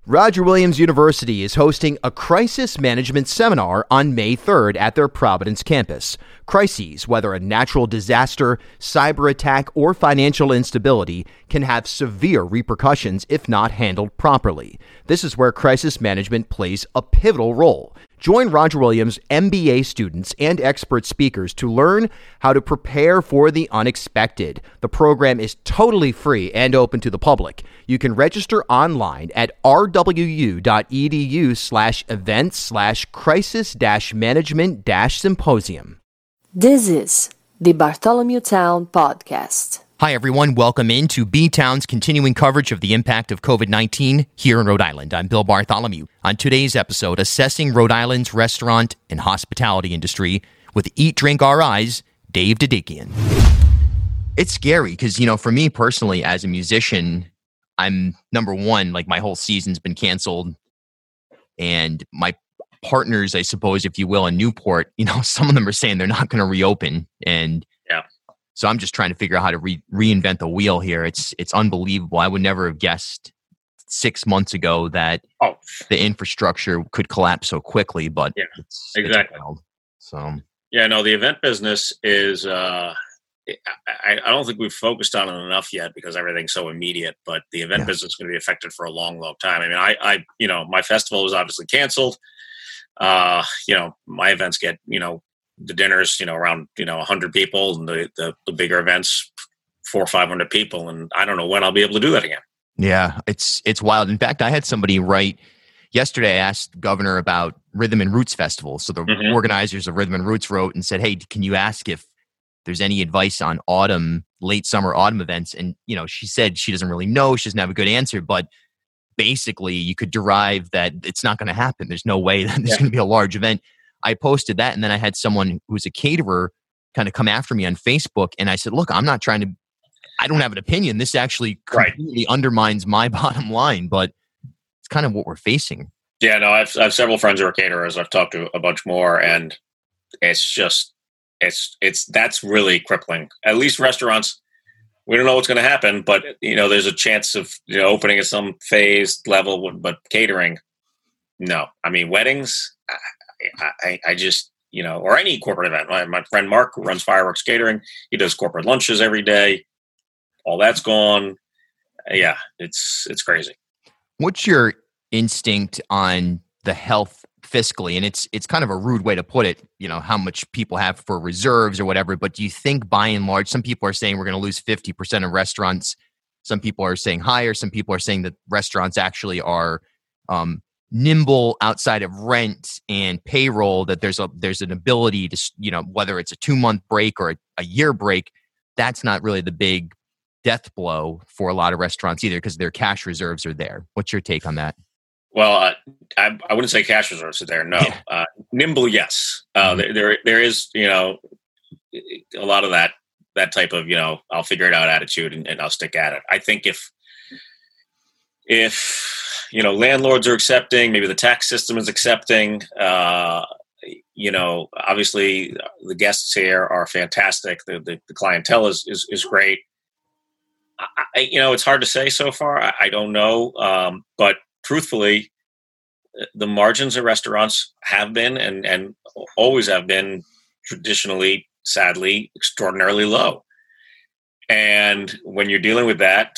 Roger Williams University is hosting a crisis management seminar on May 3rd at their Providence campus. Crises, whether a natural disaster, cyber attack, or financial instability, can have severe repercussions if not handled properly. This is where crisis management plays a pivotal role. Join Roger Williams MBA students and expert speakers to learn how to prepare for the unexpected. The program is totally free and open to the public. You can register online at rwu.edu/events/crisis-management-symposium. This is the Bartholomew Town Podcast. Hi, everyone. Welcome into B-Town's continuing coverage of the impact of COVID-19 here in Rhode Island. I'm Bill Bartholomew. On today's episode, assessing Rhode Island's restaurant and hospitality industry with Eat Drink RI's Dave Dedekian. It's scary because, for me personally, as a musician, I'm number one, my whole season's been canceled. And my partners, I suppose, if you will, in Newport, some of them are saying they're not going to reopen. And so I'm just trying to figure out how to reinvent the wheel here. It's unbelievable. I would never have guessed 6 months ago that the infrastructure could collapse so quickly, but exactly. It's wild. So the event business is, I don't think we've focused on it enough yet because everything's so immediate, but the event business is going to be affected for a long, long time. I mean, I my festival was obviously canceled. My events get, the dinners, around, 100 people, and the bigger events, 400 or 500 people. And I don't know when I'll be able to do that again. Yeah, it's wild. In fact, I had somebody write yesterday. I asked the governor about Rhythm and Roots Festival. So the organizers of Rhythm and Roots wrote and said, hey, can you ask if there's any advice on late summer autumn events? And, she said she doesn't really know. She doesn't have a good answer, but basically you could derive that it's not going to happen. There's no way that there's going to be a large event. I posted that, and then I had someone who's a caterer kind of come after me on Facebook, and I said, look, I don't have an opinion. This actually completely undermines my bottom line, but it's kind of what we're facing. Yeah, no, I have several friends who are caterers. I've talked to a bunch more, and it's just, that's really crippling. At least restaurants, we don't know what's going to happen, but, there's a chance of, opening at some phased level, but catering, no. I mean, weddings, I just, or any corporate event. My friend Mark, who runs Fireworks Catering, he does corporate lunches every day. All that's gone. Yeah, it's crazy. What's your instinct on the health fiscally? And it's kind of a rude way to put it, how much people have for reserves or whatever. But do you think by and large, some people are saying we're going to lose 50% of restaurants. Some people are saying higher. Some people are saying that restaurants actually are nimble outside of rent and payroll, that there's an ability to, whether it's a 2-month break or a year break, that's not really the big death blow for a lot of restaurants either because their cash reserves are there. What's your take on that? Well, I wouldn't say cash reserves are there. No, nimble. Yes. There is, a lot of that type of, I'll figure it out attitude and I'll stick at it. I think if landlords are accepting, maybe the tax system is accepting, obviously the guests here are fantastic. The clientele is great. It's hard to say so far. I don't know. But truthfully, the margins of restaurants have been and always have been traditionally, sadly, extraordinarily low. And when you're dealing with that,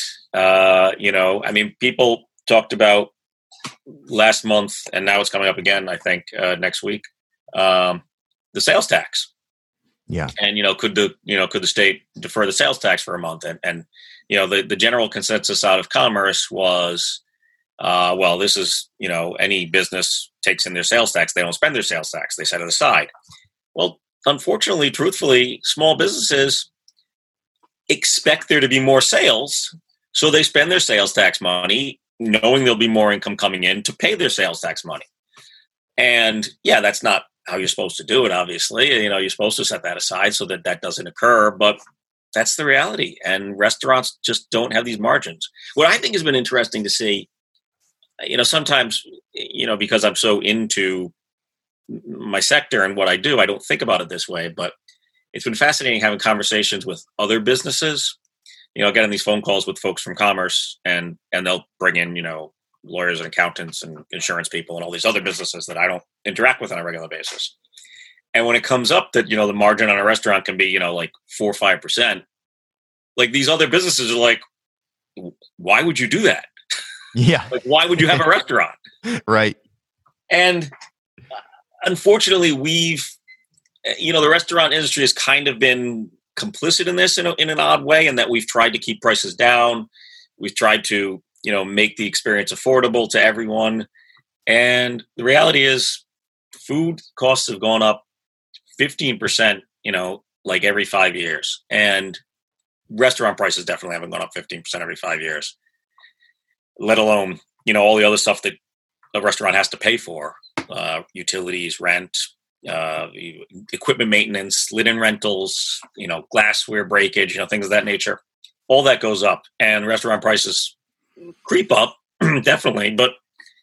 people talked about last month, and now it's coming up again, I think, next week, the sales tax. Yeah. And, could the state defer the sales tax for a month? And the general consensus out of Commerce was, this is, any business takes in their sales tax. They don't spend their sales tax. They set it aside. Well, unfortunately, truthfully, small businesses expect there to be more sales. So they spend their sales tax money knowing there'll be more income coming in to pay their sales tax money. And that's not how you're supposed to do it, obviously. You're supposed to set that aside so that doesn't occur, but that's the reality. And restaurants just don't have these margins. What I think has been interesting to see, sometimes, because I'm so into my sector and what I do, I don't think about it this way, but it's been fascinating having conversations with other businesses, getting these phone calls with folks from Commerce and they'll bring in, lawyers and accountants and insurance people and all these other businesses that I don't interact with on a regular basis. And when it comes up that, the margin on a restaurant can be, like 4 or 5%, like these other businesses are like, why would you do that? Yeah. Like, why would you have a restaurant? Right. And unfortunately, the restaurant industry has kind of been complicit in this in an odd way, in that we've tried to keep prices down. We've tried to, make the experience affordable to everyone. And the reality is food costs have gone up 15%, like every 5 years. And restaurant prices definitely haven't gone up 15% every 5 years, let alone, all the other stuff that a restaurant has to pay for, utilities, rent, equipment maintenance, linen rentals, glassware breakage, things of that nature. All that goes up, and restaurant prices creep up, definitely, but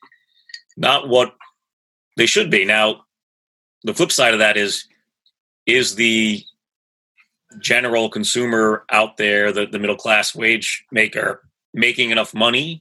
not what they should be. Now, the flip side of that is the general consumer out there, the middle class wage maker, making enough money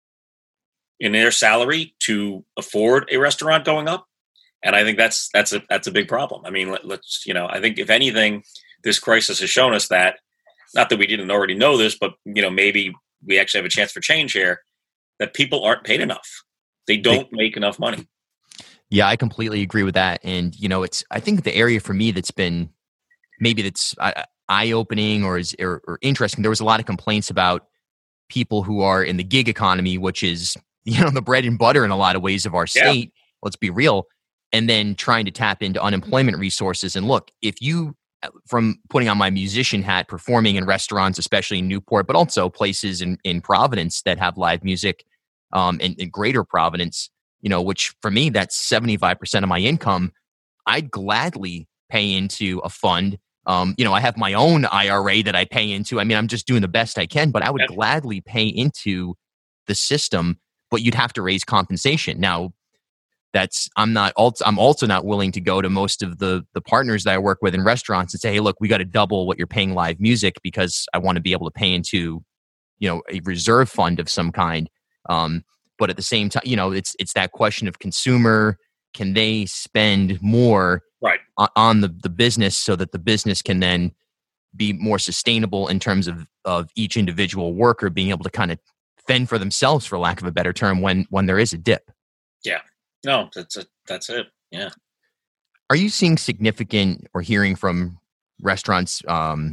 in their salary to afford a restaurant going up? And I think that's a big problem. I mean, let's I think if anything, this crisis has shown us that, not that we didn't already know this, but maybe we actually have a chance for change here, that people aren't paid enough. They don't make enough money. Yeah, I completely agree with that. And I think the area for me that's been that's eye-opening or interesting. There was a lot of complaints about people who are in the gig economy, which is the bread and butter in a lot of ways of our state. Yeah. Let's be real. And then trying to tap into unemployment resources. And look, if you, from putting on my musician hat, performing in restaurants, especially in Newport, but also places in Providence that have live music, in greater Providence, which for me, that's 75% of my income, I'd gladly pay into a fund. I have my own IRA that I pay into. I mean, I'm just doing the best I can, but I would gladly pay into the system, but you'd have to raise compensation. Now, I'm also not willing to go to most of the partners that I work with in restaurants and say, hey, look, we got to double what you're paying live music because I want to be able to pay into, a reserve fund of some kind. But at the same time, it's that question of consumer, can they spend more on the business so that the business can then be more sustainable in terms of each individual worker being able to kind of fend for themselves, for lack of a better term, when there is a dip. Yeah. No, that's it. Yeah. Are you seeing significant or hearing from restaurants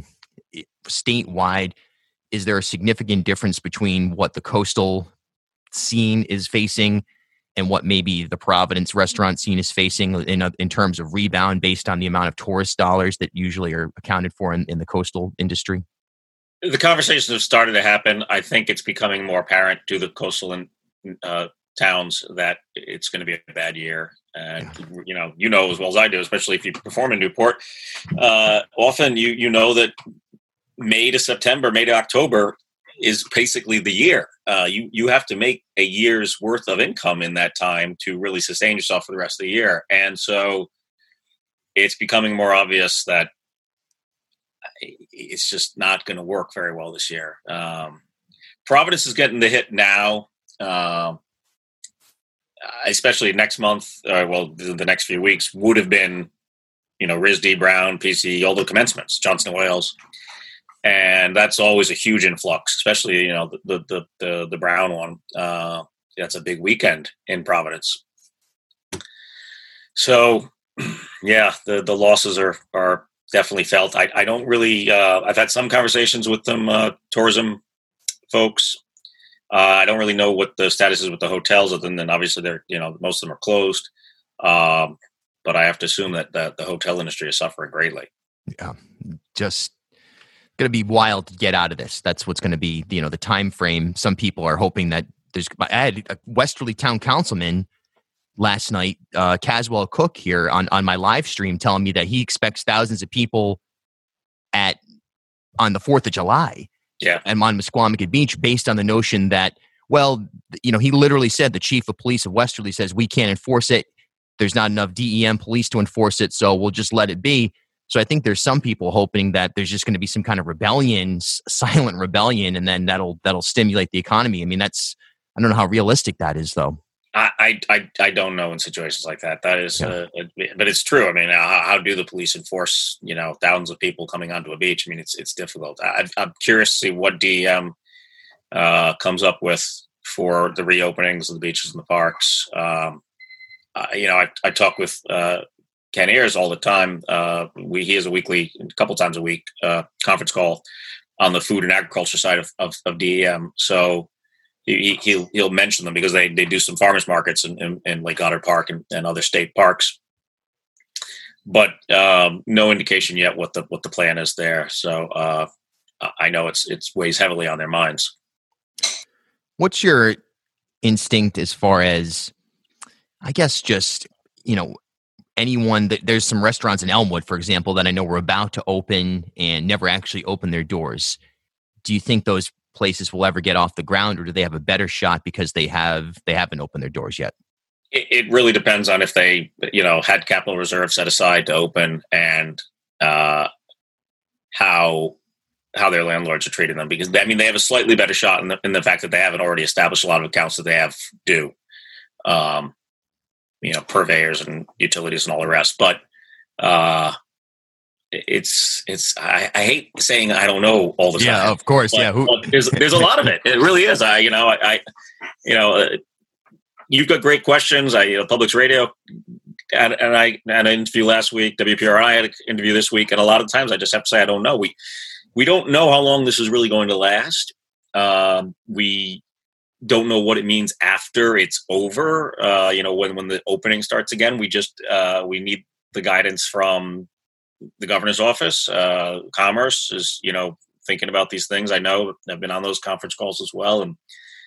statewide? Is there a significant difference between what the coastal scene is facing and what maybe the Providence restaurant scene is facing in terms of rebound based on the amount of tourist dollars that usually are accounted for in the coastal industry? The conversations have started to happen. I think it's becoming more apparent to the coastal and towns that it's going to be a bad year. And, as well as I do, especially if you perform in Newport, often you know that May to October is basically the year. You have to make a year's worth of income in that time to really sustain yourself for the rest of the year. And so it's becoming more obvious that it's just not going to work very well this year. Providence is getting the hit now. Especially next month, the next few weeks would have been, RISD, Brown, PC, all the commencements, Johnson & Wales. And that's always a huge influx, especially, the Brown one. That's a big weekend in Providence. So, yeah, the losses are definitely felt. I don't really, I've had some conversations with them, tourism folks. I don't really know what the status is with the hotels, other than obviously they're, most of them are closed. But I have to assume that the hotel industry is suffering greatly. Yeah, just going to be wild to get out of this. That's what's going to be, the time frame. Some people are hoping that I had a Westerly Town Councilman last night, Caswell Cook here on my live stream, telling me that he expects thousands of people on the 4th of July. Yeah. And on Mesquamacut Beach, based on the notion that, he literally said, the chief of police of Westerly says, we can't enforce it. There's not enough DEM police to enforce it, so we'll just let it be. So I think there's some people hoping that there's just going to be some kind of rebellion, silent rebellion, and then that'll stimulate the economy. I mean, I don't know how realistic that is, though. I don't know in situations like that. That is, but it's true. I mean, how do the police enforce, thousands of people coming onto a beach? I mean, it's difficult. I'm curious to see what DEM comes up with for the reopenings of the beaches and the parks. I talk with Ken Ayers all the time. He has a couple times a week, conference call on the food and agriculture side of DEM. So he'll mention them because they do some farmers markets in Lake Otter Park and other state parks, but no indication yet what the plan is there. So I know it's weighs heavily on their minds. What's your instinct as far as, I guess, just, anyone that there's some restaurants in Elmwood, for example, that I know were about to open and never actually opened their doors. Do you think those places will ever get off the ground, or do they have a better shot because they haven't opened their doors yet? It really depends on if they, had capital reserve set aside to open and how their landlords are treating them. Because, I mean, they have a slightly better shot in the fact that they haven't already established a lot of accounts that they have due. Purveyors and utilities and all the rest. But I hate saying I don't know all the time. Yeah, of course. But there's a lot of it. It really is. You've got great questions. Publix Radio, and I had an interview last week. WPRI had an interview this week, and a lot of times I just have to say I don't know. We don't know how long this is really going to last. We don't know what it means after it's over. When the opening starts again, we need the guidance from the governor's office. Commerce is, thinking about these things. I know I've been on those conference calls as well. And,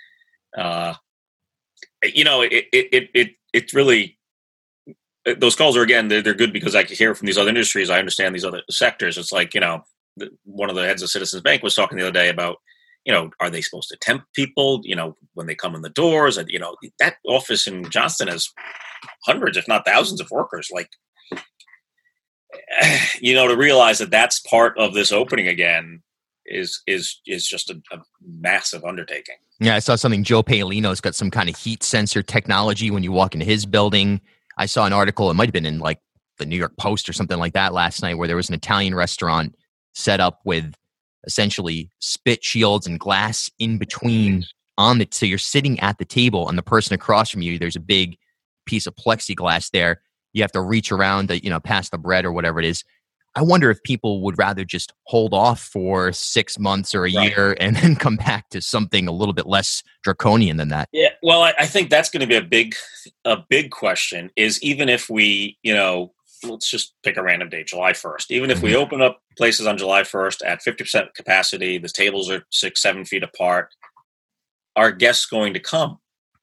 it's really, those calls are, again, they're good because I can hear from these other industries. I understand these other sectors. It's like, one of the heads of Citizens Bank was talking the other day about, are they supposed to tempt people, when they come in the doors? And, that office in Johnston has hundreds, if not thousands of workers. Like, to realize that that's part of this opening again is just a massive undertaking. Yeah, I saw something. Joe Paolino's got some kind of heat sensor technology when you walk into his building. I saw an article, it might have been in like the New York Post or something like that last night, where there was an Italian restaurant set up with essentially spit shields and glass in between so you're sitting at the table and the person across from you, there's a big piece of plexiglass there. You have to reach around to, pass the bread or whatever it is. I wonder if people would rather just hold off for 6 months or a year and then come back to something a little bit less draconian than that. Yeah. Well, I think that's going to be a big question is, even if we, let's just pick a random date, July 1st. Even if we open up places on July 1st at 50% capacity, the tables are 6-7 feet apart, are guests going to come?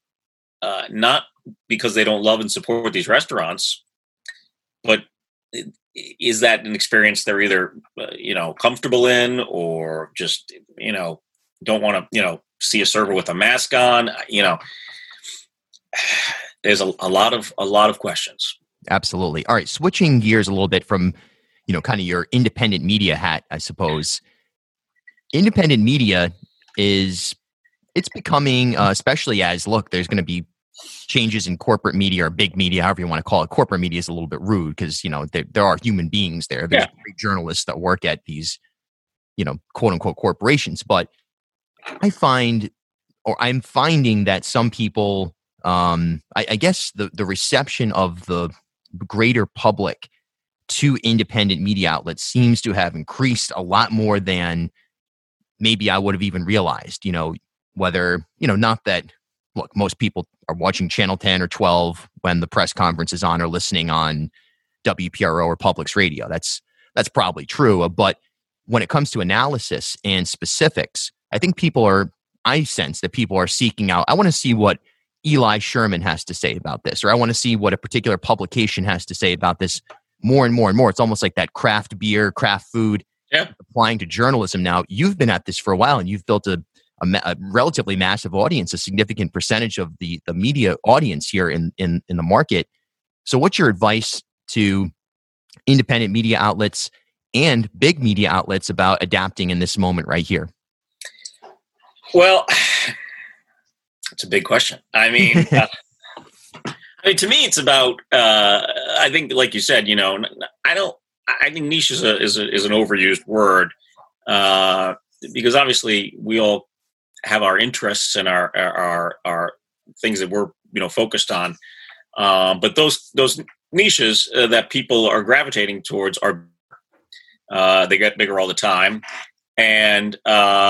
Not because they don't love and support these restaurants, but is that an experience they're either, comfortable in, or just, don't want to, see a server with a mask on? There's a lot of questions. Absolutely. All right. Switching gears a little bit from, kind of your independent media hat, I suppose. Independent media it's becoming, especially as, there's going to be changes in corporate media or big media, however you want to call it. Corporate media is a little bit rude because, there are human beings there. There's journalists that work at these, quote unquote corporations. But I'm finding that some people, I guess the reception of the greater public to independent media outlets seems to have increased a lot more than maybe I would have even realized, whether, not that, most people are watching Channel 10 or 12 when the press conference is on, or listening on WPRO or Publix Radio. That's probably true. But when it comes to analysis and specifics, I sense that people are seeking out, I want to see what Eli Sherman has to say about this, or I want to see what a particular publication has to say about this more and more and more. It's almost like that craft beer, craft food applying to journalism now. You've been at this for a while, and you've built a relatively massive audience, a significant percentage of the media audience here in the market. So what's your advice to independent media outlets and big media outlets about adapting in this moment right here? Well, It's a big question. I mean, to me, it's about. I think, like you said, I think niche is an overused word because obviously we all have our interests and our things that we're focused on. But those niches that people are gravitating towards are they get bigger all the time, and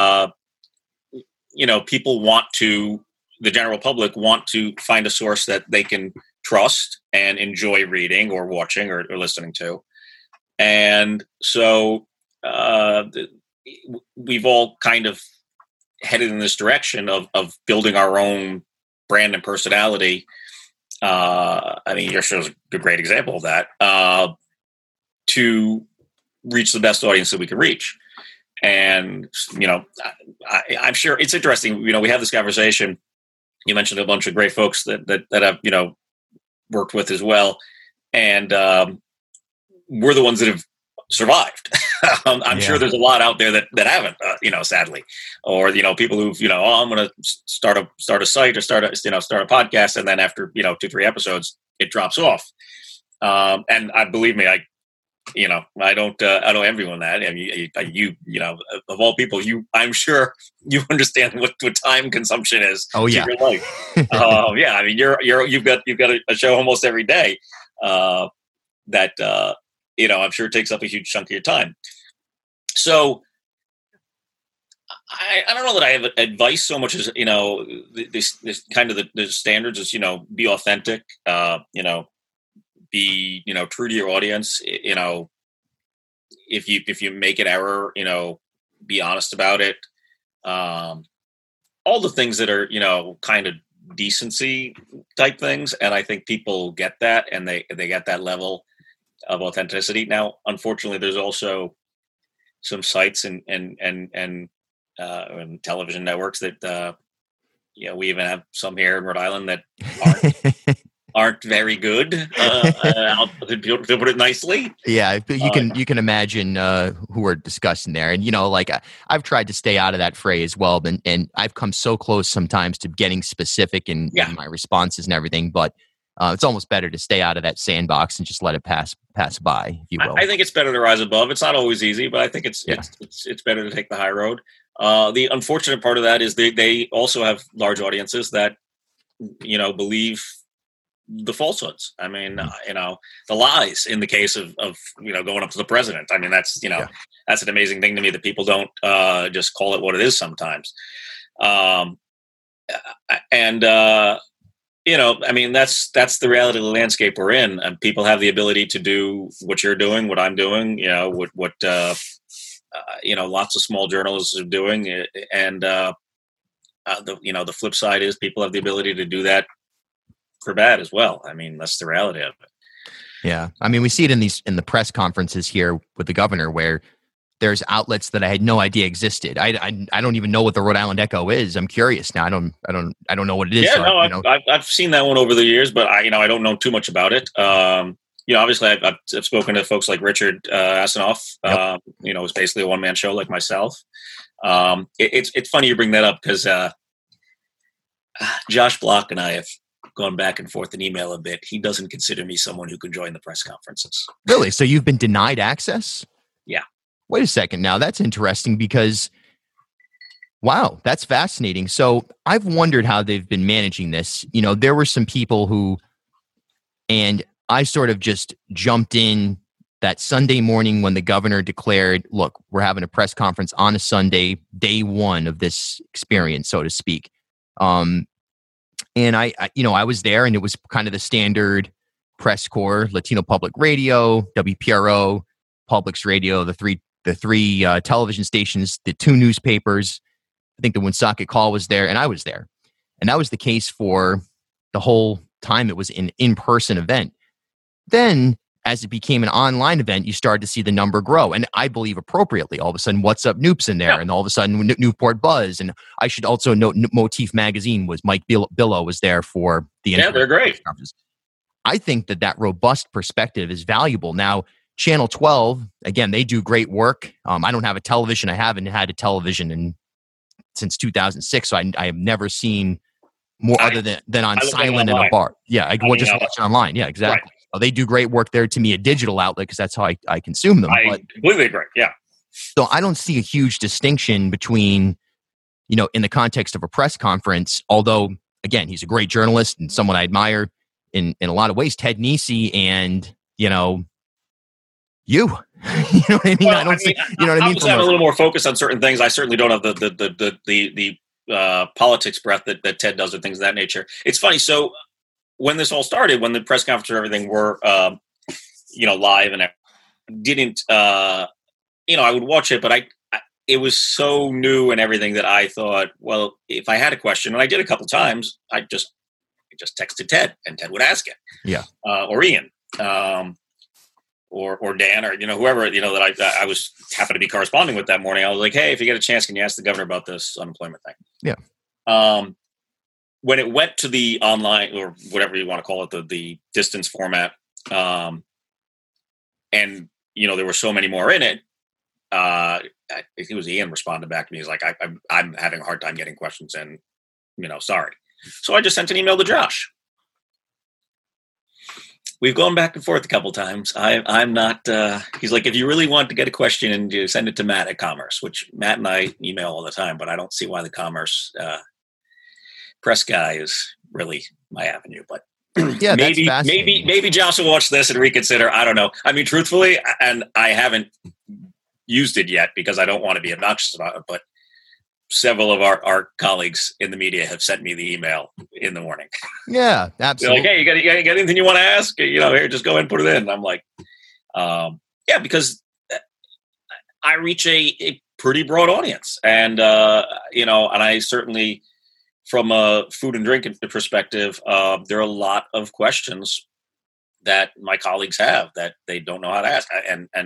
people want to. The general public want to find a source that they can trust and enjoy reading or watching or listening to. And so we've all kind of headed in this direction of building our own brand and personality. I mean, your show's a great example of that, to reach the best audience that we can reach. And, I'm sure it's interesting. We have this conversation. You mentioned a bunch of great folks that I've, worked with as well. And we're the ones that have survived. I'm sure there's a lot out there that haven't, sadly, or, people who've, I'm going to start a site or start a podcast. And then after, 2-3 episodes, it drops off. And believe me, I don't envy you on that. I mean, you of all people, I'm sure you understand what time consumption is. Oh yeah. To your life. Yeah. I mean, you've got a show almost every day, that, I'm sure it takes up a huge chunk of your time. So I don't know that I have advice so much as, this kind of the standards is, be authentic, be true to your audience. If you make an error, be honest about it. All the things that are kind of decency type things, and I think people get that, and they get that level of authenticity. Now, unfortunately, there's also some sites and television networks that we even have some here in Rhode Island that aren't very good. To put it nicely. Yeah, you can imagine who we're discussing there, and I've tried to stay out of that fray as well, and I've come so close sometimes to getting specific in my responses and everything, but it's almost better to stay out of that sandbox and just let it pass by, if you will. I think it's better to rise above. It's not always easy, but I think it's better to take the high road. The unfortunate part of that is they also have large audiences that believe the falsehoods. I mean, the lies in the case of going up to the president. I mean, that's that's an amazing thing to me that people don't just call it what it is sometimes. I mean, that's the reality of the landscape we're in, and people have the ability to do what you're doing, what I'm doing, what lots of small journalists are doing. And, the flip side is people have the ability to do that for bad as well. I mean, that's the reality of it. Yeah. I mean, we see it in the press conferences here with the governor, where there's outlets that I had no idea existed. I don't even know what the Rhode Island Echo is. I'm curious now. I don't know what it is. Yeah, so, I've seen that one over the years, but I don't know too much about it. Obviously I've spoken to folks like Richard Asanoff. Yep. It's basically a one-man show like myself. It's funny you bring that up because Josh Block and I have gone back and forth in email a bit. He doesn't consider me someone who can join the press conferences. Really? So you've been denied access? Yeah. Wait a second. Now that's interesting because, wow, that's fascinating. So I've wondered how they've been managing this. There were some people who, and I sort of just jumped in that Sunday morning when the governor declared, look, we're having a press conference on a Sunday, day one of this experience, so to speak. And I was there, and it was kind of the standard press corps: Latino Public Radio, WPRO, Publix Radio, the three television stations, the 2 newspapers. I think the Woonsocket Call was there, and I was there. And that was the case for the whole time it was an in-person event. Then, as it became an online event, you started to see the number grow. And I believe appropriately. All of a sudden, What's Up Noop's in there. Yeah. And all of a sudden, Newport Buzz. And I should also note Motif Magazine was Mike Billow was there for the Yeah, they're great. I think that robust perspective is valuable. Now, Channel 12, again, they do great work. I don't have a television. I haven't had a television since 2006. So I have never seen more other than on silent in a bar. Yeah, just watching online. Yeah, exactly. Right. Well, they do great work there to me, a digital outlet, because that's how I consume them. I completely agree. Yeah. So I don't see a huge distinction between, in the context of a press conference, although, again, he's a great journalist and someone I admire in a lot of ways, Ted Nesi and, you. You know what I mean? Well, I'm a little more focused on certain things. I certainly don't have the politics breath that Ted does or things of that nature. It's funny. So when this all started, when the press conference and everything were, live and didn't, I would watch it, but it was so new and everything that I thought, well, if I had a question, and I did a couple times, I just texted Ted and Ted would ask it. Yeah. Or Ian. Or Dan, or whoever that I was happened to be corresponding with that morning. I was like, hey, if you get a chance, can you ask the governor about this unemployment thing? Yeah. When it went to the online or whatever you want to call it, the distance format, and there were so many more in it. I think it was Ian responded back to me. He's like, I'm having a hard time getting questions in. Sorry. So I just sent an email to Josh. We've gone back and forth a couple times. I'm not. He's like, if you really want to get a question, and you send it to Matt at Commerce, which Matt and I email all the time. But I don't see why the Commerce press guy is really my avenue. But yeah, maybe Josh will watch this and reconsider. I don't know. I mean, truthfully, and I haven't used it yet because I don't want to be obnoxious about it. But several of our colleagues in the media have sent me the email in the morning. Yeah, absolutely. They're like, hey, you got anything you want to ask? Here, just go ahead and put it in. And I'm like, yeah, because I reach a pretty broad audience. And, and I certainly, from a food and drink perspective, there are a lot of questions that my colleagues have that they don't know how to ask.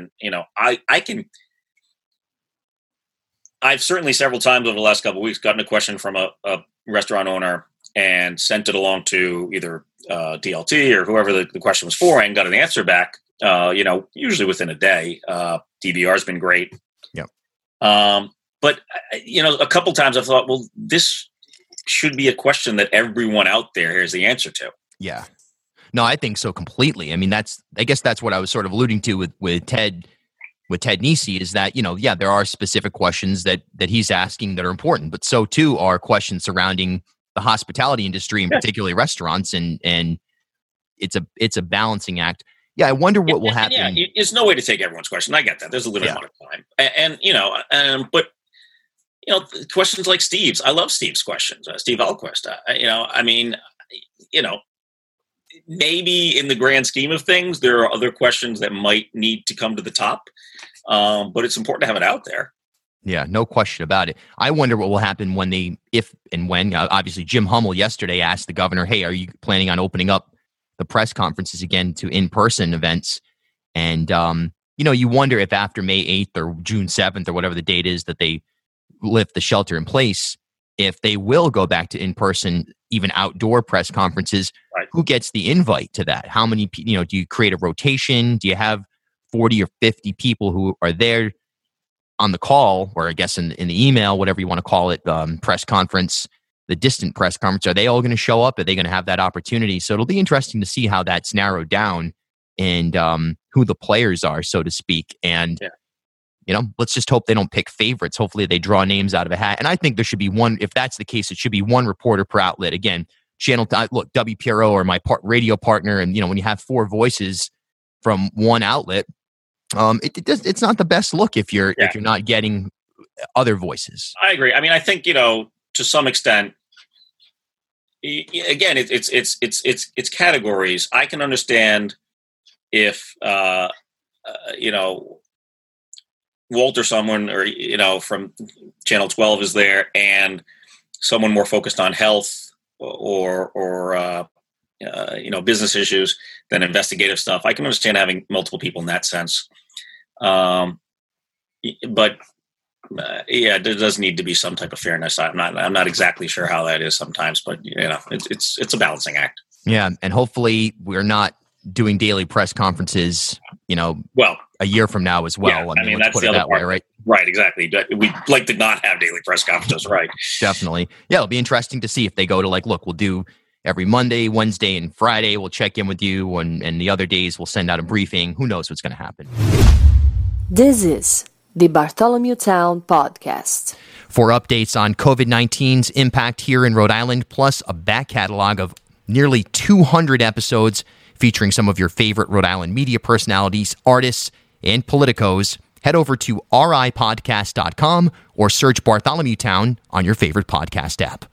I've certainly several times over the last couple of weeks gotten a question from a restaurant owner and sent it along to either DLT or whoever the question was for, and got an answer back, usually within a day. DVR has been great. Yep. But, a couple times I've thought, well, this should be a question that everyone out there hears the answer to. Yeah. No, I think so completely. I mean, I guess that's what I was sort of alluding to with Ted Nesi, is that, there are specific questions that he's asking that are important, but so too are questions surrounding the hospitality industry and particularly restaurants. And it's a balancing act. Yeah. I wonder what will happen. Yeah, there's no way to take everyone's question. I get that. There's a limited amount of time. But questions like Steve's, I love Steve's questions, Steve Alquist, maybe in the grand scheme of things, there are other questions that might need to come to the top. But it's important to have it out there. Yeah, no question about it. I wonder what will happen if and when, obviously Jim Hummel yesterday asked the governor, hey, are you planning on opening up the press conferences again to in-person events? And, you wonder if after May 8th or June 7th or whatever the date is that they lift the shelter in place, if they will go back to in-person, even outdoor press conferences, right. Who gets the invite to that? How many, do you create a rotation? Do you have 40 or 50 people who are there on the call, or I guess in the email, whatever you want to call it, press conference, the distant press conference? Are they all going to show up? Are they going to have that opportunity? So it'll be interesting to see how that's narrowed down and who the players are, so to speak. And, let's just hope they don't pick favorites. Hopefully they draw names out of a hat. And I think there should be one, if that's the case, it should be one reporter per outlet. Again, look, WPRO or my radio partner. And, when you have four voices from one outlet, it's not the best look if you're not getting other voices. I agree. I mean, I think, to some extent, again, it's categories. I can understand if, Walter, someone, or, from Channel 12 is there, and someone more focused on health or business issues than investigative stuff. I can understand having multiple people in that sense. But there does need to be some type of fairness. I'm not exactly sure how that is sometimes, but it's a balancing act. Yeah, and hopefully we're not doing daily press conferences. Well, a year from now as well. Yeah, I mean, let's that's put the it other that part. way, right? Right, exactly. We'd like to not have daily press conferences, right? Definitely. Yeah, it'll be interesting to see if they go to like, look, we'll do every Monday, Wednesday, and Friday. We'll check in with you, and the other days we'll send out a briefing. Who knows what's going to happen? This is the Bartholomew Town Podcast. For updates on COVID-19's impact here in Rhode Island, plus a back catalog of nearly 200 episodes featuring some of your favorite Rhode Island media personalities, artists, and politicos, head over to ripodcast.com or search Bartholomew Town on your favorite podcast app.